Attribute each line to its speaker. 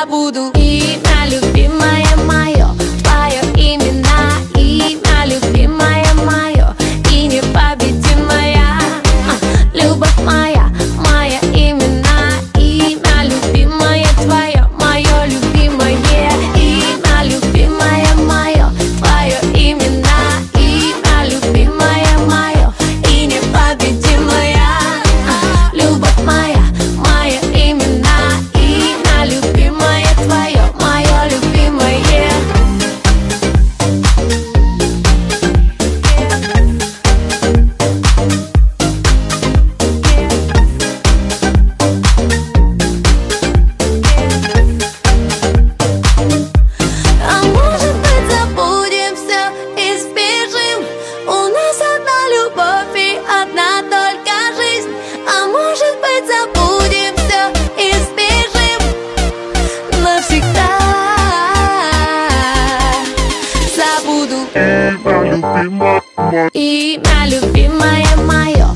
Speaker 1: забуду. Имя любимое мое, твое имя, имя любимое мое и непобедимая. Любовь моя, моя имена, имя любимое твое, мое любимое. Имя любимое мое, твое имена, имя любимое мое и непобедимая. Любовь моя, моя имена, имя любимое твое, мое любимое. А может быть, забудем все и сбежим? У нас одна любовь и одна только жизнь. А может быть, забудем все и сбежим навсегда. Забуду
Speaker 2: Имя любимое
Speaker 1: имя любимое мое,